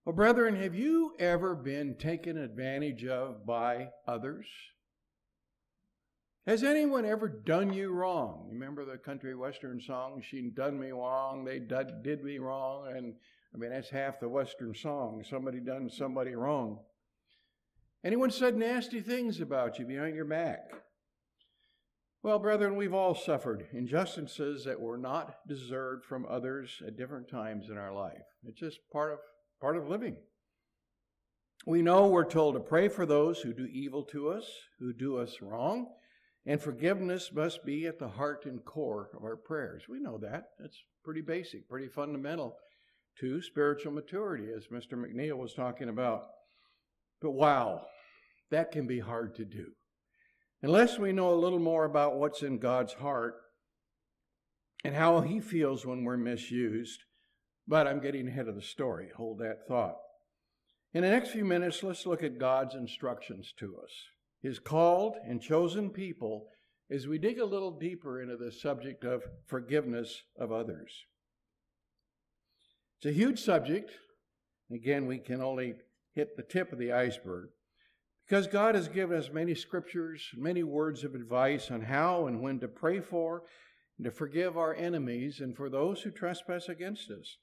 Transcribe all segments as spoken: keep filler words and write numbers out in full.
Well, brethren, have you ever been taken advantage of by others? Has anyone ever done you wrong? Remember the country western song, she done me wrong, they did, did me wrong, and I mean, that's half the western song, somebody done somebody wrong. Anyone said nasty things about you behind your back? Well, brethren, we've all suffered injustices that were not deserved from others at different times in our life. It's just part of part of living. We know we're told to pray for those who do evil to us, who do us wrong, and forgiveness must be at the heart and core of our prayers. We know that. That's pretty basic, pretty fundamental to spiritual maturity, as Mister McNeil was talking about. But wow, that can be hard to do. Unless we know a little more about what's in God's heart and how He feels when we're misused. But I'm getting ahead of the story. Hold that thought. In the next few minutes, let's look at God's instructions to us, His called and chosen people, as we dig a little deeper into the subject of forgiveness of others. It's a huge subject. Again, we can only hit the tip of the iceberg, because God has given us many scriptures, many words of advice on how and when to pray for and to forgive our enemies and for those who trespass against us.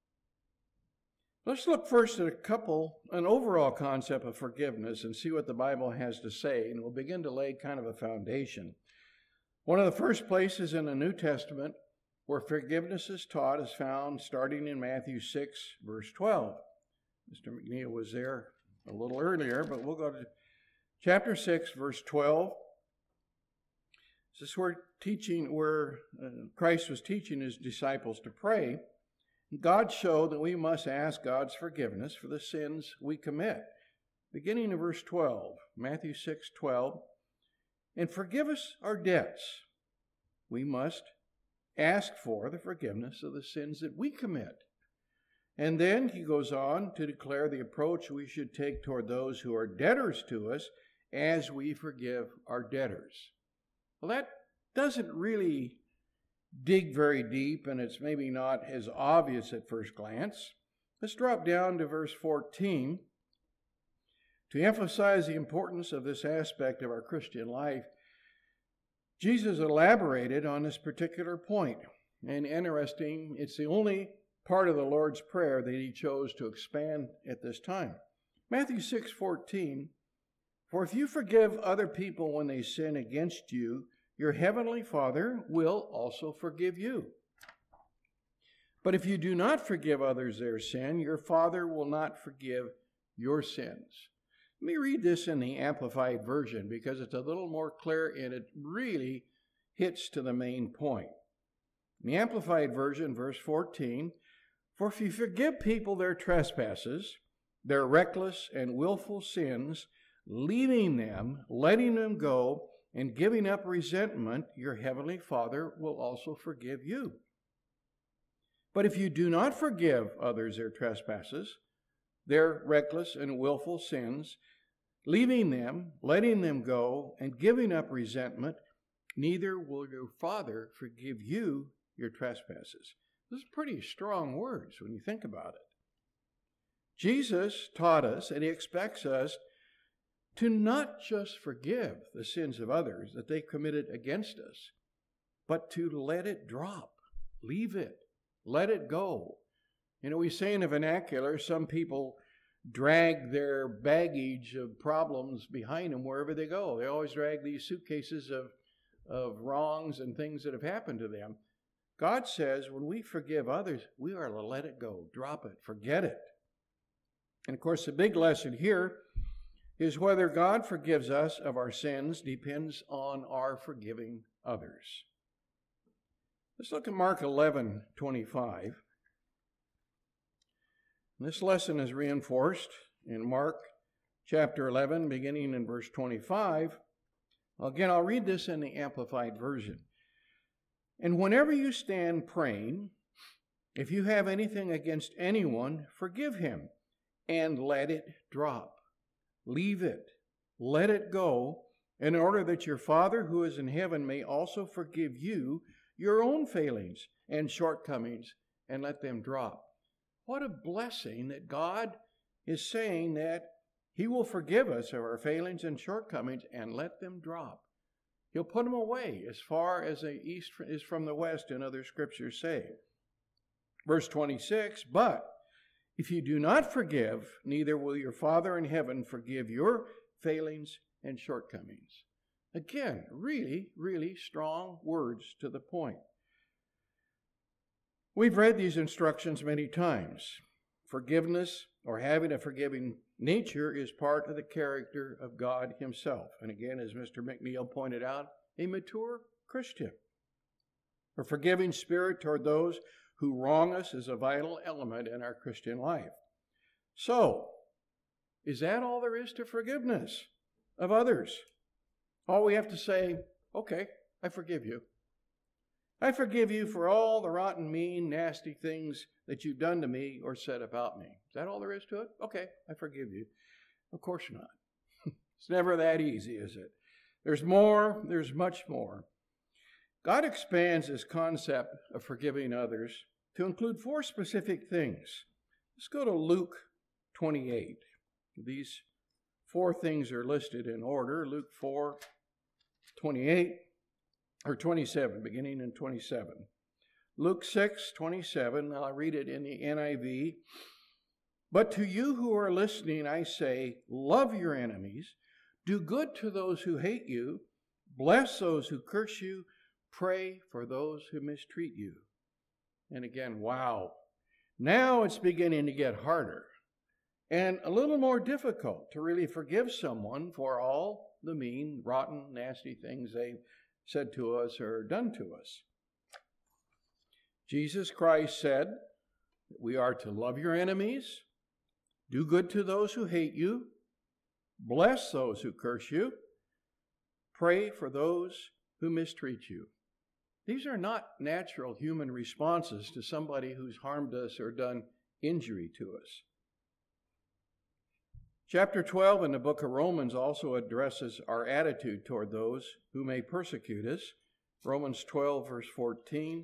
Let's look first at a couple, an overall concept of forgiveness and see what the Bible has to say, and we'll begin to lay kind of a foundation. One of the first places in the New Testament where forgiveness is taught is found starting in Matthew six, verse twelve. Mister McNeil was there a little earlier, but we'll go to chapter six, verse twelve. This is where teaching, where uh, Christ was teaching His disciples to pray. God showed that we must ask God's forgiveness for the sins we commit. Beginning in verse twelve, Matthew six, twelve. And forgive us our debts. We must ask for the forgiveness of the sins that we commit. And then he goes on to declare the approach we should take toward those who are debtors to us as we forgive our debtors. Well, that doesn't really dig very deep, and it's maybe not as obvious at first glance. Let's drop down to verse fourteen. To emphasize the importance of this aspect of our Christian life, Jesus elaborated on this particular point. And interesting, it's the only part of the Lord's Prayer that He chose to expand at this time. Matthew six fourteen, for if you forgive other people when they sin against you, your heavenly Father will also forgive you. But if you do not forgive others their sin, your Father will not forgive your sins. Let me read this in the Amplified Version because it's a little more clear and it really hits to the main point. In the Amplified Version, verse fourteen, for if you forgive people their trespasses, their reckless and willful sins, leaving them, letting them go, and giving up resentment, your heavenly Father will also forgive you. But if you do not forgive others their trespasses, their reckless and willful sins, leaving them, letting them go, and giving up resentment, neither will your Father forgive you your trespasses. Those are pretty strong words when you think about it. Jesus taught us, and He expects us to not just forgive the sins of others that they committed against us, but to let it drop, leave it, let it go. You know, we say in the vernacular, some people drag their baggage of problems behind them wherever they go. They always drag these suitcases of, of wrongs and things that have happened to them. God says when we forgive others, we are to let it go, drop it, forget it. And of course, the big lesson here is whether God forgives us of our sins depends on our forgiving others. Let's look at Mark eleven twenty-five. This lesson is reinforced in Mark chapter eleven, beginning in verse twenty-five. Again, I'll read this in the Amplified Version. And whenever you stand praying, if you have anything against anyone, forgive him and let it drop. Leave it. Let it go, in order that your Father who is in heaven may also forgive you your own failings and shortcomings and let them drop. What a blessing that God is saying that He will forgive us of our failings and shortcomings and let them drop. He'll put them away as far as the east is from the west, and other scriptures say. Verse twenty-six, but if you do not forgive, neither will your Father in heaven forgive your failings and shortcomings. Again, really, really strong words to the point. We've read these instructions many times. Forgiveness, or having a forgiving nature, is part of the character of God Himself. And again, as Mister McNeil pointed out, a mature Christian. A forgiving spirit toward those who wrong us is a vital element in our Christian life. So, is that all there is to forgiveness of others? All we have to say, okay, I forgive you. I forgive you for all the rotten, mean, nasty things that you've done to me or said about me. Is that all there is to it? Okay, I forgive you. Of course not. It's never that easy, is it? There's more, there's much more. God expands this concept of forgiving others to include four specific things. Let's go to Luke twenty-eight. These four things are listed in order. Luke four, twenty-eight, or twenty-seven, beginning in twenty-seven. Luke six, twenty-seven, I'll read it in the N I V. But to you who are listening, I say, love your enemies, do good to those who hate you, bless those who curse you, pray for those who mistreat you. And again, wow. Now it's beginning to get harder and a little more difficult to really forgive someone for all the mean, rotten, nasty things they've said to us or done to us. Jesus Christ said that we are to love your enemies, do good to those who hate you, bless those who curse you, pray for those who mistreat you. These are not natural human responses to somebody who's harmed us or done injury to us. Chapter twelve in the book of Romans also addresses our attitude toward those who may persecute us. Romans twelve, verse fourteen.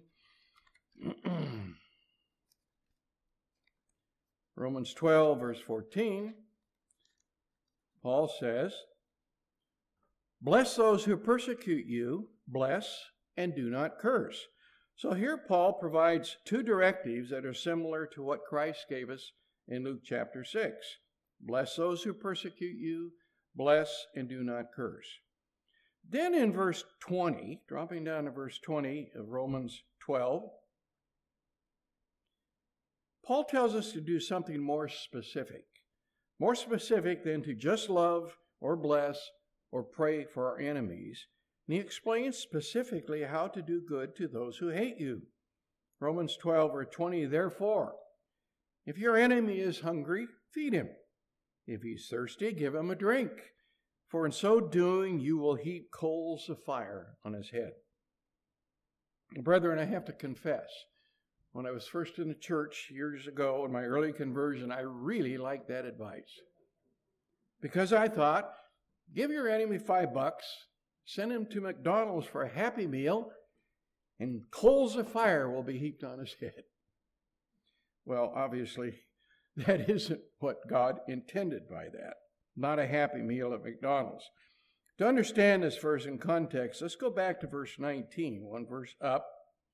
Romans twelve, verse fourteen, Paul says, bless those who persecute you, bless and do not curse. So here Paul provides two directives that are similar to what Christ gave us in Luke chapter six. Bless those who persecute you, bless and do not curse. Then in verse twenty, dropping down to verse twenty of Romans twelve, Paul tells us to do something more specific. More specific than to just love or bless or pray for our enemies. And he explains specifically how to do good to those who hate you. Romans twelve, verse twenty, therefore, if your enemy is hungry, feed him. If he's thirsty, give him a drink. For in so doing, you will heap coals of fire on his head. Brethren, I have to confess, when I was first in the church years ago in my early conversion, I really liked that advice. Because I thought, give your enemy five bucks, send him to McDonald's for a Happy Meal, and coals of fire will be heaped on his head. Well, obviously, that isn't what God intended by that. Not a Happy Meal at McDonald's. To understand this verse in context, let's go back to verse nineteen, one verse up.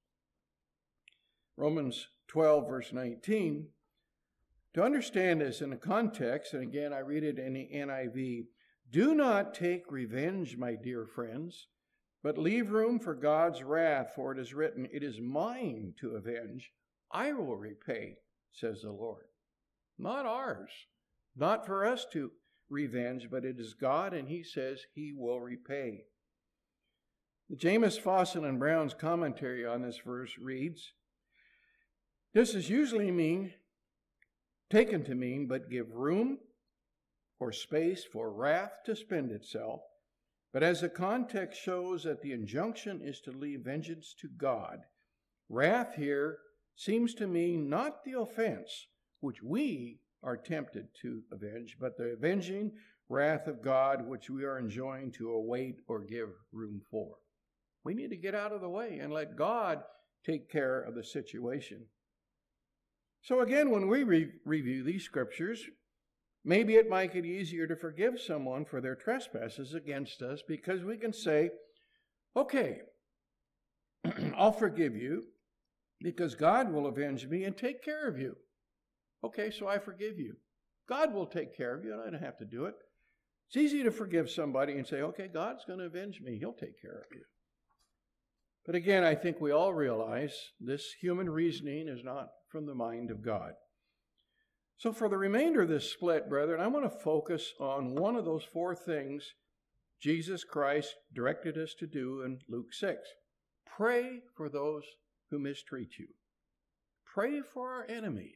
Romans twelve, verse nineteen. To understand this in the context, and again I read it in the N I V, do not take revenge, my dear friends, but leave room for God's wrath, for it is written, it is mine to avenge, I will repay, says the Lord. Not ours, not for us to revenge, but it is God, and He says He will repay. The James Fawcett and Brown's commentary on this verse reads, this is usually mean, taken to mean, but give room or space for wrath to spend itself. But as the context shows that the injunction is to leave vengeance to God, wrath here seems to mean not the offense which we are tempted to avenge, but the avenging wrath of God which we are enjoined to await or give room for. We need to get out of the way and let God take care of the situation. So again, when we re- review these scriptures, Maybe it might get easier to forgive someone for their trespasses against us because we can say, okay, I'll forgive you because God will avenge me and take care of you. Okay, so I forgive you. God will take care of you, and I don't have to do it. It's easy to forgive somebody and say, okay, God's going to avenge me. He'll take care of you. But again, I think we all realize this human reasoning is not from the mind of God. So for the remainder of this split, brethren, I want to focus on one of those four things Jesus Christ directed us to do in Luke six. Pray for those who mistreat you. Pray for our enemies.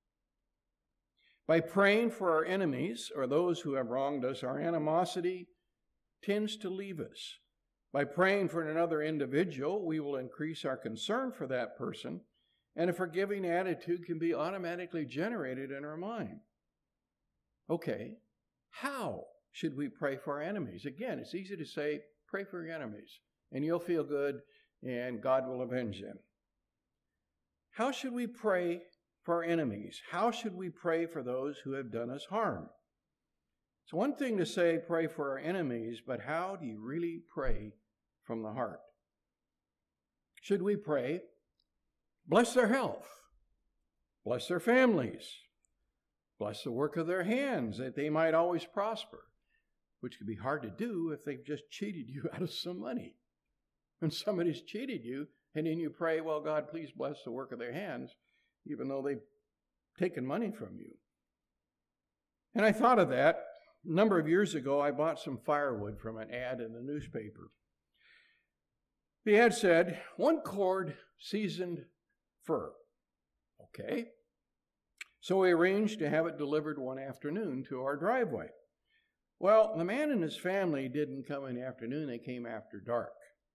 By praying for our enemies, or those who have wronged us, our animosity tends to leave us. By praying for another individual, we will increase our concern for that person, and a forgiving attitude can be automatically generated in our mind. Okay, how should we pray for our enemies? Again, it's easy to say, pray for your enemies, and you'll feel good, and God will avenge them. How should we pray for our enemies? How should we pray for those who have done us harm? It's one thing to say, pray for our enemies, but how do you really pray from the heart? Should we pray, bless their health, bless their families, bless the work of their hands, that they might always prosper, which could be hard to do if they've just cheated you out of some money. When somebody's cheated you, and then you pray, well, God, please bless the work of their hands, even though they've taken money from you. And I thought of that. A number of years ago, I bought some firewood from an ad in the newspaper. The ad said, one cord seasoned fir. Okay. So we arranged to have it delivered one afternoon to our driveway. Well, the man and his family didn't come in the afternoon. They came after dark.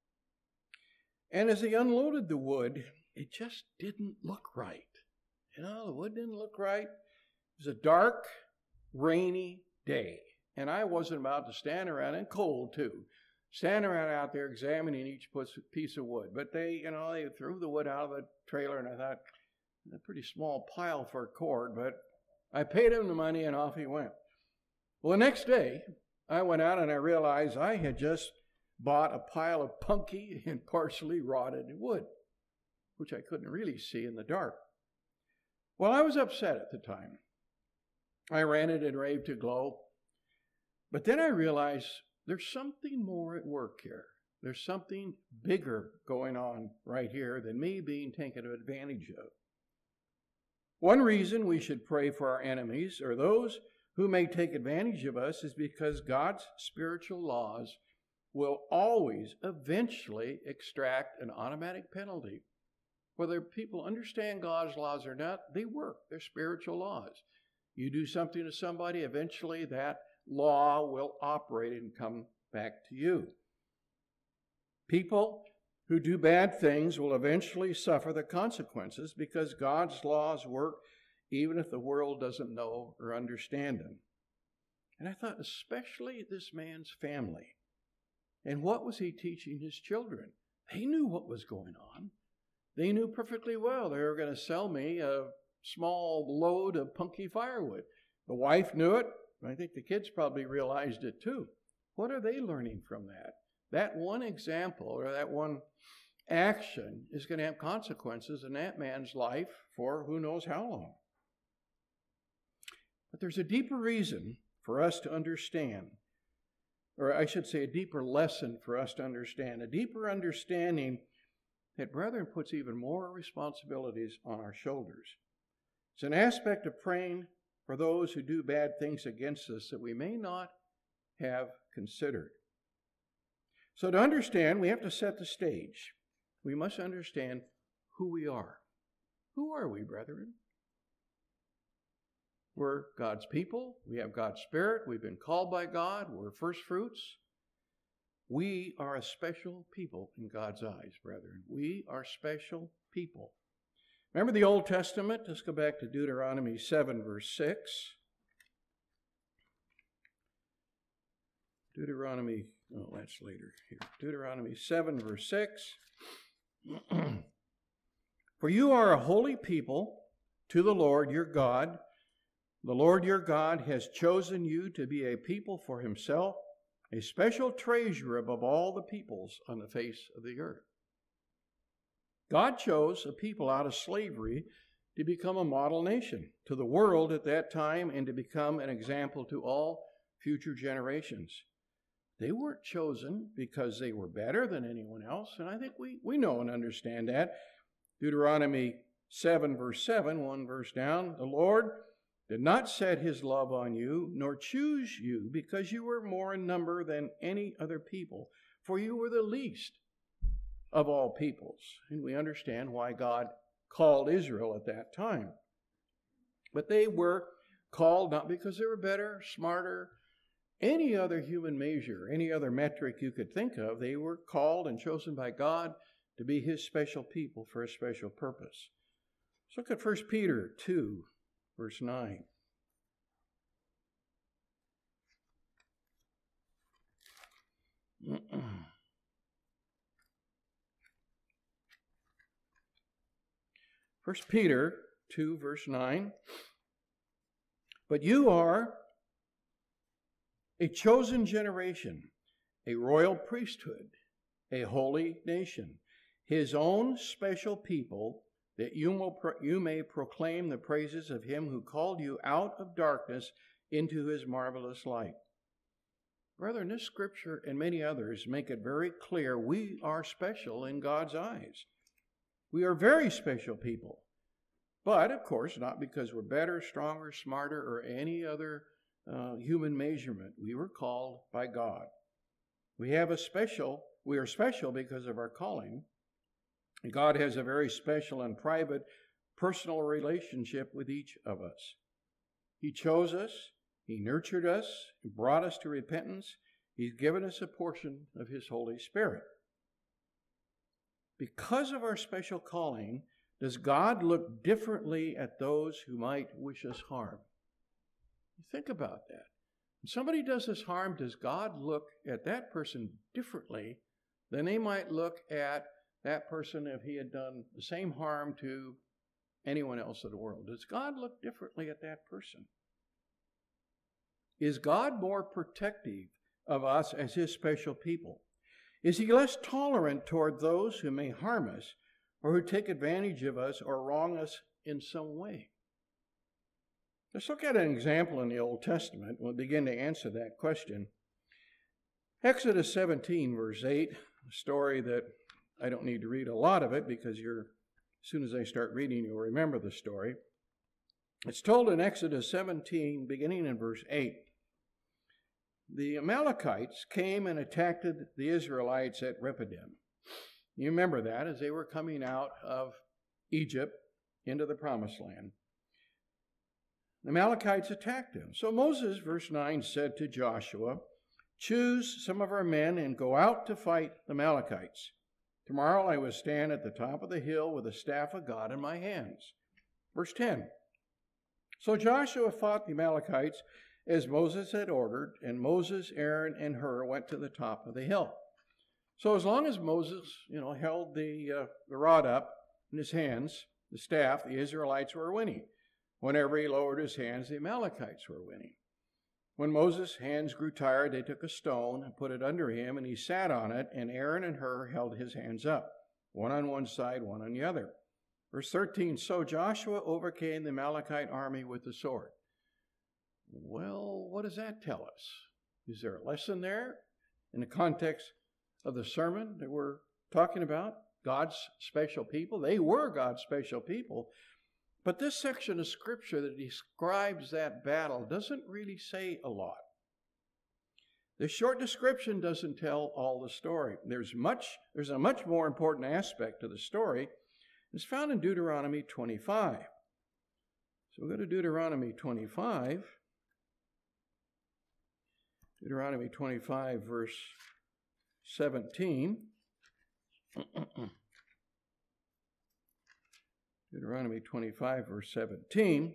And as they unloaded the wood, it just didn't look right. You know, the wood didn't look right. It was a dark, rainy day. And I wasn't about to stand around, and cold too, stand around out there examining each piece of wood. But they, you know, they threw the wood out of the trailer, and I thought, a pretty small pile for a cord, but I paid him the money and off he went. Well, the next day, I went out and I realized I had just bought a pile of punky and partially rotted wood, which I couldn't really see in the dark. Well, I was upset at the time. I ranted and raved to Glow. But then I realized there's something more at work here. There's something bigger going on right here than me being taken advantage of. One reason we should pray for our enemies, or those who may take advantage of us, is because God's spiritual laws will always eventually extract an automatic penalty. Whether people understand God's laws or not, they work. They're spiritual laws. You do something to somebody, eventually that law will operate and come back to you. People who do bad things will eventually suffer the consequences because God's laws work even if the world doesn't know or understand them. And I thought, especially this man's family. And what was he teaching his children? They knew what was going on. They knew perfectly well they were going to sell me a small load of punky firewood. The wife knew it. I think the kids probably realized it too. What are they learning from that? That one example or that one action is going to have consequences in that man's life for who knows how long. But there's a deeper reason for us to understand, or I should say a deeper lesson for us to understand, a deeper understanding that, brethren, puts even more responsibilities on our shoulders. It's an aspect of praying for those who do bad things against us that we may not have considered. So to understand, we have to set the stage. We must understand who we are. Who are we, brethren? We're God's people. We have God's Spirit. We've been called by God. We're first fruits. We are a special people in God's eyes, brethren. We are special people. Remember the Old Testament? Let's go back to Deuteronomy seven, verse six. Deuteronomy, oh, that's later here. Deuteronomy seven, verse six. For you are a holy people to the Lord your God. The Lord your God has chosen you to be a people for himself, a special treasure above all the peoples on the face of the earth. God chose a people out of slavery to become a model nation to the world at that time and to become an example to all future generations. They weren't chosen because they were better than anyone else, and I think we, we know and understand that. Deuteronomy seven, verse seven, one verse down, the Lord did not set his love on you, nor choose you, because you were more in number than any other people, for you were the least of all peoples. And we understand why God called Israel at that time. But they were called not because they were better, smarter, any other human measure, any other metric you could think of. They were called and chosen by God to be his special people for a special purpose. Let's look at First Peter two, verse nine. First Peter two, verse nine. But you are a chosen generation, a royal priesthood, a holy nation, his own special people, that you, will pro- you may proclaim the praises of him who called you out of darkness into his marvelous light. Brethren, this scripture and many others make it very clear we are special in God's eyes. We are very special people. But, of course, not because we're better, stronger, smarter, or any other uh, human measurement. We were called by God. We have a special, we are special because of our calling. And God has a very special and private, personal relationship with each of us. He chose us, he nurtured us, he brought us to repentance. He's given us a portion of his Holy Spirit. Because of our special calling, does God look differently at those who might wish us harm? Think about that. When somebody does us harm, does God look at that person differently than they might look at that person if he had done the same harm to anyone else in the world? Does God look differently at that person? Is God more protective of us as his special people? Is he less tolerant toward those who may harm us or who take advantage of us or wrong us in some way? Let's look at an example in the Old Testament. We'll begin to answer that question. Exodus seventeen, verse eight, a story that I don't need to read a lot of it because you're, as soon as I start reading, you'll remember the story. It's told in Exodus seventeen, beginning in verse eight. The Amalekites came and attacked the Israelites at Rephidim. You remember that as they were coming out of Egypt into the Promised Land. The Amalekites attacked them. So Moses, verse nine, said to Joshua, "Choose some of our men and go out to fight the Amalekites. Tomorrow I will stand at the top of the hill with the staff of God in my hands." Verse ten. So Joshua fought the Amalekites as Moses had ordered, and Moses, Aaron, and Hur went to the top of the hill. So as long as Moses, you know, held the, uh, the rod up in his hands, the staff, the Israelites were winning. Whenever he lowered his hands, the Amalekites were winning. When Moses' hands grew tired, they took a stone and put it under him, and he sat on it, and Aaron and Hur held his hands up, one on one side, one on the other. Verse thirteen, so Joshua overcame the Amalekite army with the sword. Well, what does that tell us? Is there a lesson there in the context of the sermon that we're talking about? God's special people. They were God's special people. But this section of Scripture that describes that battle doesn't really say a lot. This short description doesn't tell all the story. There's much, there's a much more important aspect to the story. It's found in Deuteronomy twenty-five. So we'll go to Deuteronomy twenty-five. Deuteronomy twenty-five, verse seventeen. Deuteronomy twenty-five, verse seventeen.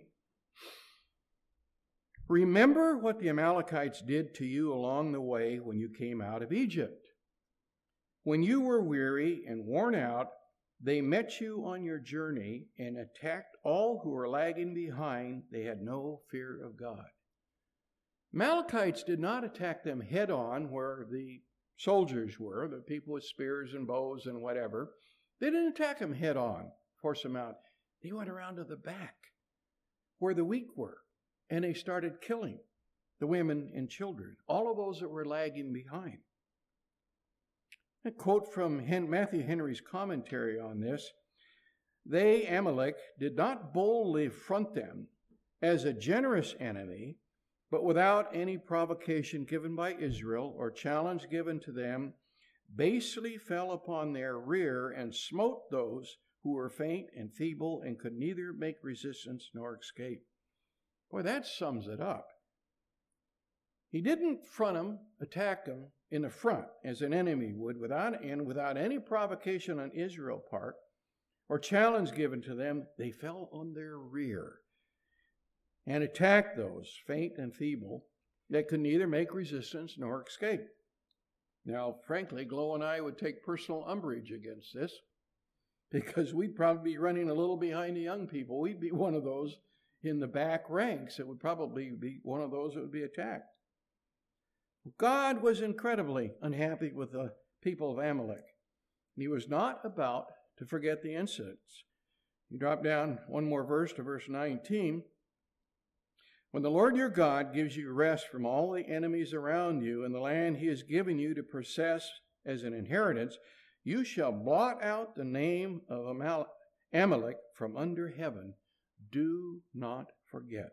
Remember what the Amalekites did to you along the way when you came out of Egypt. When you were weary and worn out, They met you on your journey and attacked all who were lagging behind. They had no fear of God. Amalekites did not attack them head on where the soldiers were, the people with spears and bows and whatever. They didn't attack them head on, force them out. They went around to the back where the weak were, and they started killing the women and children, all of those that were lagging behind. A quote from Matthew Henry's commentary on this: they, Amalek, did not boldly front them as a generous enemy, but without any provocation given by Israel or challenge given to them, basely fell upon their rear and smote those who were faint and feeble and could neither make resistance nor escape. Boy, that sums it up. He didn't front them, attack them in the front as an enemy would, without and without any provocation on Israel's part or challenge given to them. They fell on their rear and attacked those faint and feeble that could neither make resistance nor escape. Now, frankly, Glow and I would take personal umbrage against this because we'd probably be running a little behind the young people. We'd be one of those in the back ranks. It would probably be one of those that would be attacked. God was incredibly unhappy with the people of Amalek. He was not about to forget the incidents. You drop down one more verse to verse nineteen. When the Lord your God gives you rest from all the enemies around you in the land he has given you to possess as an inheritance, you shall blot out the name of Amalek from under heaven. Do not forget.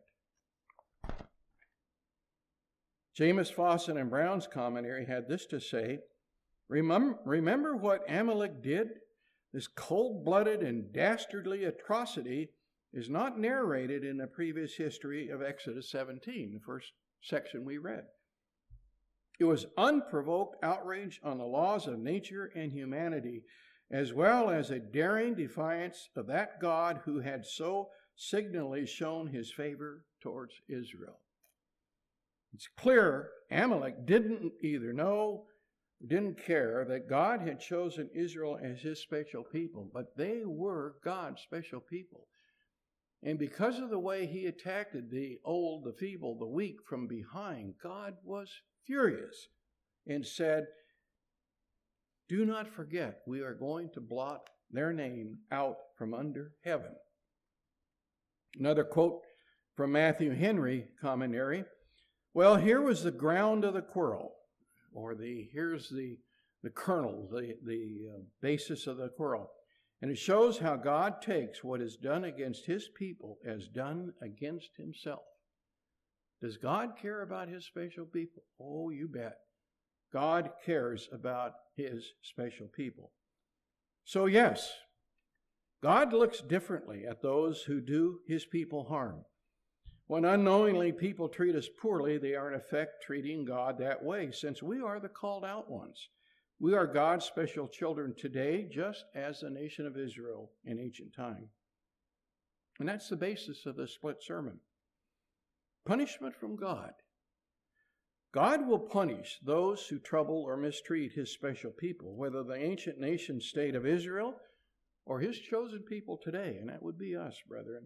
James Fawcett and Brown's commentary had this to say: remember, remember what Amalek did? This cold-blooded and dastardly atrocity is not narrated in the previous history of Exodus seventeen, the first section we read. It was unprovoked outrage on the laws of nature and humanity, as well as a daring defiance of that God who had so signally shown his favor towards Israel. It's clear Amalek didn't either know, didn't care that God had chosen Israel as his special people, but they were God's special people. And because of the way he attacked the old, the feeble, the weak from behind, God was furious and said, do not forget, we are going to blot their name out from under heaven. Another quote from Matthew Henry commentary: well, here was the ground of the quarrel, or the here's the, the kernel, the, the uh, basis of the quarrel. And it shows how God takes what is done against his people as done against himself. Does God care about his special people? Oh, you bet. God cares about his special people. So yes, God looks differently at those who do his people harm. When unknowingly people treat us poorly, they are in effect treating God that way, since we are the called out ones. We are God's special children today, just as the nation of Israel in ancient time. And that's the basis of the split sermon. Punishment from God. God will punish those who trouble or mistreat his special people, whether the ancient nation state of Israel or his chosen people today, and that would be us, brethren.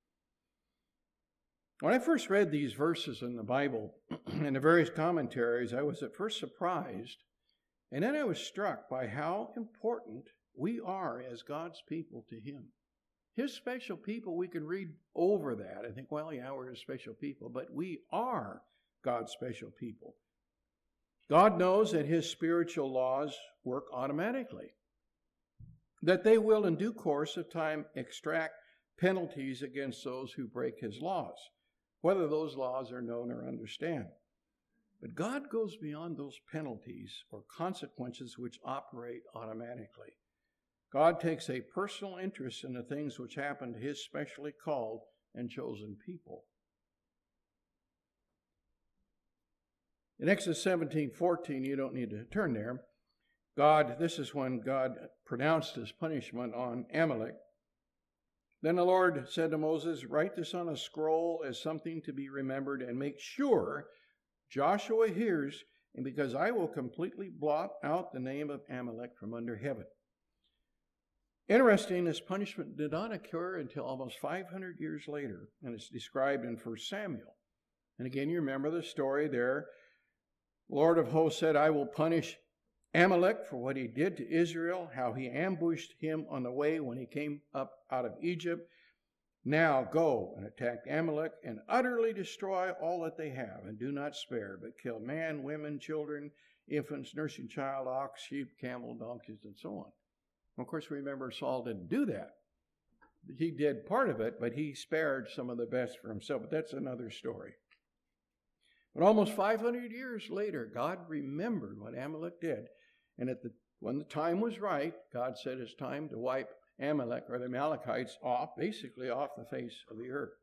When I first read these verses in the Bible and the various commentaries, I was at first surprised, and then I was struck by how important we are as God's people to him. His special people, we can read over that and think, well, yeah, we're his special people, but we are God's special people. God knows that his spiritual laws work automatically, that they will in due course of time extract penalties against those who break his laws, whether those laws are known or understand. But God goes beyond those penalties or consequences which operate automatically. God takes a personal interest in the things which happen to his specially called and chosen people. In Exodus seventeen fourteen, you don't need to turn there, God, this is when God pronounced his punishment on Amalek. Then the Lord said to Moses, write this on a scroll as something to be remembered, and make sure Joshua hears, and because I will completely blot out the name of Amalek from under heaven. Interesting, this punishment did not occur until almost five hundred years later, and it's described in First Samuel. And again, you remember the story there. Lord of hosts said, I will punish Amalek for what he did to Israel, how he ambushed him on the way when he came up out of Egypt. Now go and attack Amalek and utterly destroy all that they have, and do not spare, but kill man, women, children, infants, nursing child, ox, sheep, camel, donkeys, and so on. Of course, remember, Saul didn't do that. He did part of it, but he spared some of the best for himself. But that's another story. But almost five hundred years later, God remembered what Amalek did. And at the, when the time was right, God said it's time to wipe Amalek, or the Amalekites, off, basically off the face of the earth.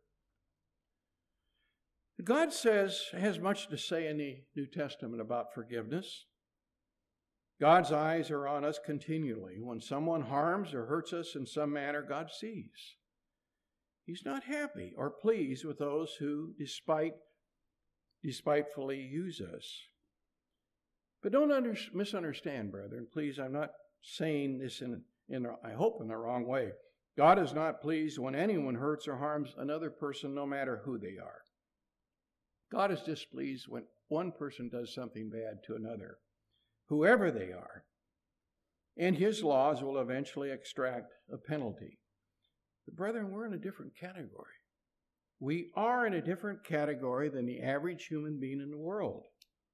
God says, has much to say in the New Testament about forgiveness. God's eyes are on us continually. When someone harms or hurts us in some manner, God sees. He's not happy or pleased with those who despite, despitefully use us. But don't under, misunderstand, brethren. Please, I'm not saying this in, in, I hope, in the wrong way. God is not pleased when anyone hurts or harms another person, no matter who they are. God is displeased when one person does something bad to another, whoever they are. And his laws will eventually extract a penalty. But brethren, we're in a different category. We are in a different category than the average human being in the world.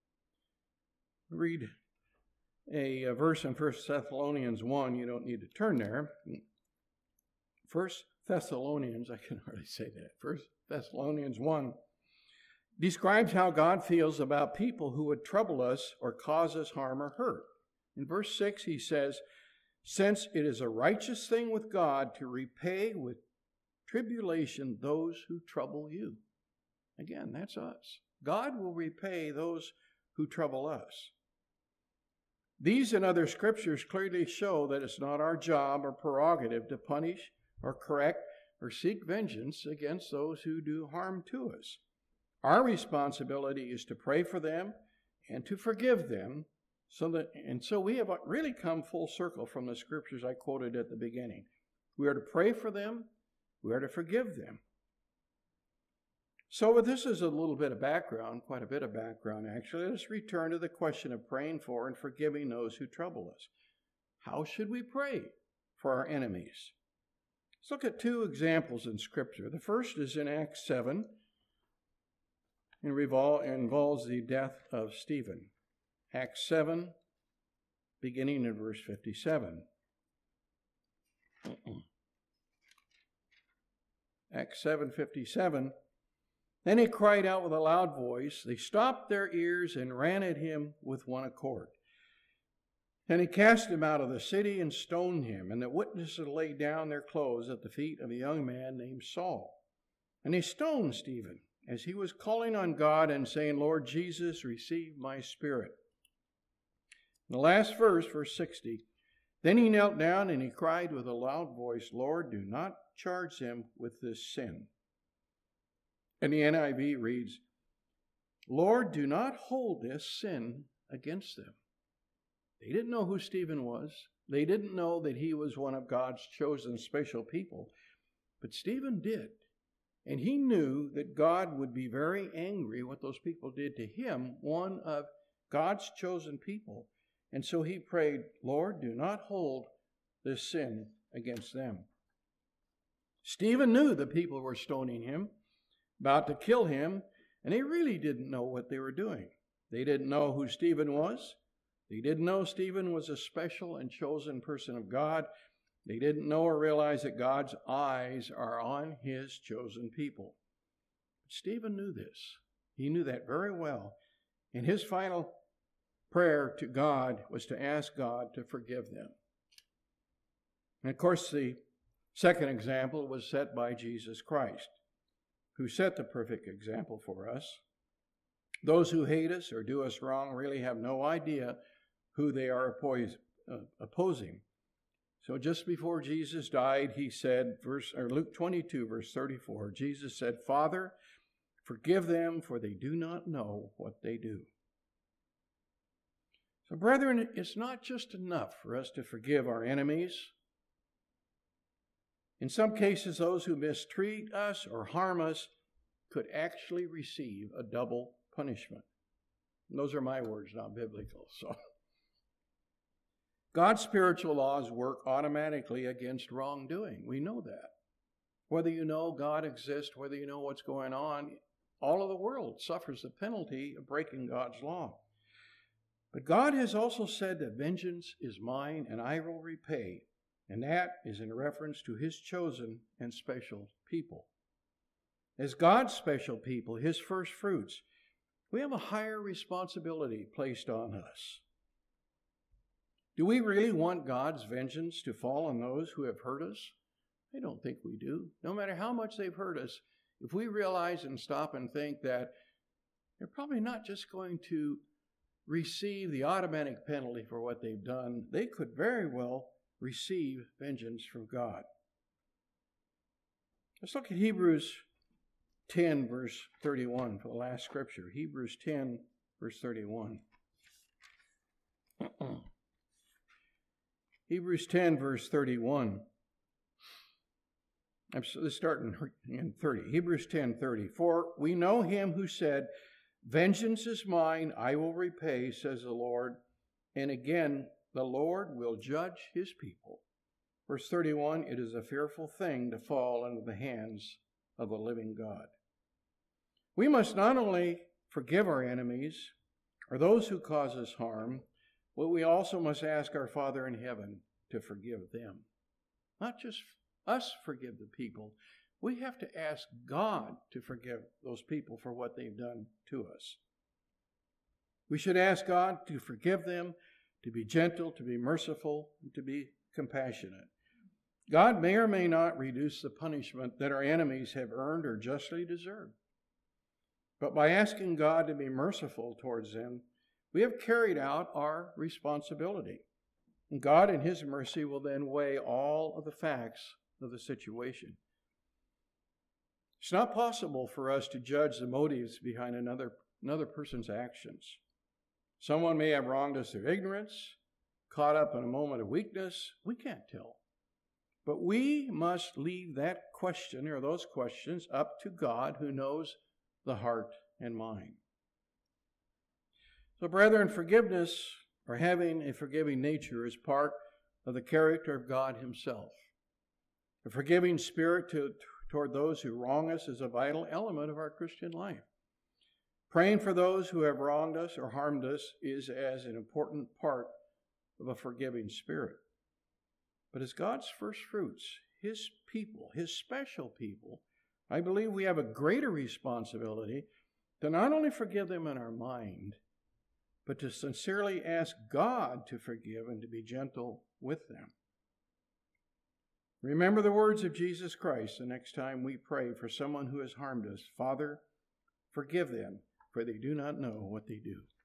Read a, a verse in First Thessalonians one. You don't need to turn there. First Thessalonians, I can hardly say that. First Thessalonians one describes how God feels about people who would trouble us or cause us harm or hurt. In verse six, he says, since it is a righteous thing with God to repay with tribulation those who trouble you. Again, that's us. God will repay those who trouble us. These and other scriptures clearly show that it's not our job or prerogative to punish or correct or seek vengeance against those who do harm to us. Our responsibility is to pray for them and to forgive them. So that, and so we have really come full circle from the scriptures I quoted at the beginning. We are to pray for them. We are to forgive them. So this is a little bit of background, quite a bit of background actually. Let's return to the question of praying for and forgiving those who trouble us. How should we pray for our enemies? Let's look at two examples in Scripture. The first is in Acts seven and revol- involves the death of Stephen. Acts seven, beginning in verse fifty-seven. Acts seven fifty-seven. Then he cried out with a loud voice. They stopped their ears and ran at him with one accord. And he cast him out of the city and stoned him. And the witnesses laid down their clothes at the feet of a young man named Saul. And they stoned Stephen as he was calling on God and saying, Lord Jesus, receive my spirit. In the last verse, verse sixty, then he knelt down and he cried with a loud voice, Lord, do not charge them with this sin. And the N I V reads, Lord, do not hold this sin against them. They didn't know who Stephen was. They didn't know that he was one of God's chosen special people. But Stephen did. And he knew that God would be very angry what those people did to him, one of God's chosen people. And so he prayed, Lord, do not hold this sin against them. Stephen knew the people were stoning him, about to kill him, and they really didn't know what they were doing. They didn't know who Stephen was. They didn't know Stephen was a special and chosen person of God. They didn't know or realize that God's eyes are on his chosen people. But Stephen knew this. He knew that very well. And his final prayer to God was to ask God to forgive them. And of course, the second example was set by Jesus Christ, who set the perfect example for us. Those who hate us or do us wrong really have no idea who they are opposing. So just before Jesus died, he said, verse or Luke twenty-two, verse thirty-four, Jesus said, Father, forgive them, for they do not know what they do. So brethren, it's not just enough for us to forgive our enemies. In some cases, those who mistreat us or harm us could actually receive a double punishment. And those are my words, not biblical. So, God's spiritual laws work automatically against wrongdoing. We know that. Whether you know God exists, whether you know what's going on, all of the world suffers the penalty of breaking God's law. But God has also said that vengeance is mine and I will repay. And that is in reference to his chosen and special people. As God's special people, his first fruits, we have a higher responsibility placed on us. Do we really want God's vengeance to fall on those who have hurt us? I don't think we do. No matter how much they've hurt us, if we realize and stop and think that they're probably not just going to receive the automatic penalty for what they've done, they could very well receive vengeance from God. Let's look at Hebrews ten, verse thirty-one for the last scripture. Hebrews ten, verse thirty-one. Hebrews ten, verse thirty-one. I'm starting in thirty. Hebrews ten, thirty. For we know him who said, vengeance is mine, I will repay, says the Lord. And again, the Lord will judge his people. Verse thirty-one, it is a fearful thing to fall into the hands of a living God. We must not only forgive our enemies or those who cause us harm, but we also must ask our Father in heaven to forgive them. Not just us forgive the people. We have to ask God to forgive those people for what they've done to us. We should ask God to forgive them, to be gentle, to be merciful, and to be compassionate. God may or may not reduce the punishment that our enemies have earned or justly deserved. But by asking God to be merciful towards them, we have carried out our responsibility. And God in his mercy will then weigh all of the facts of the situation. It's not possible for us to judge the motives behind another, another person's actions. Someone may have wronged us through ignorance, caught up in a moment of weakness. We can't tell. But we must leave that question or those questions up to God who knows the heart and mind. So, brethren, forgiveness or having a forgiving nature is part of the character of God himself. A forgiving spirit to, toward those who wrong us is a vital element of our Christian life. Praying for those who have wronged us or harmed us is as an important part of a forgiving spirit. But as God's first fruits, his people, his special people, I believe we have a greater responsibility to not only forgive them in our mind, but to sincerely ask God to forgive and to be gentle with them. Remember the words of Jesus Christ the next time we pray for someone who has harmed us. Father, forgive them, for they do not know what they do.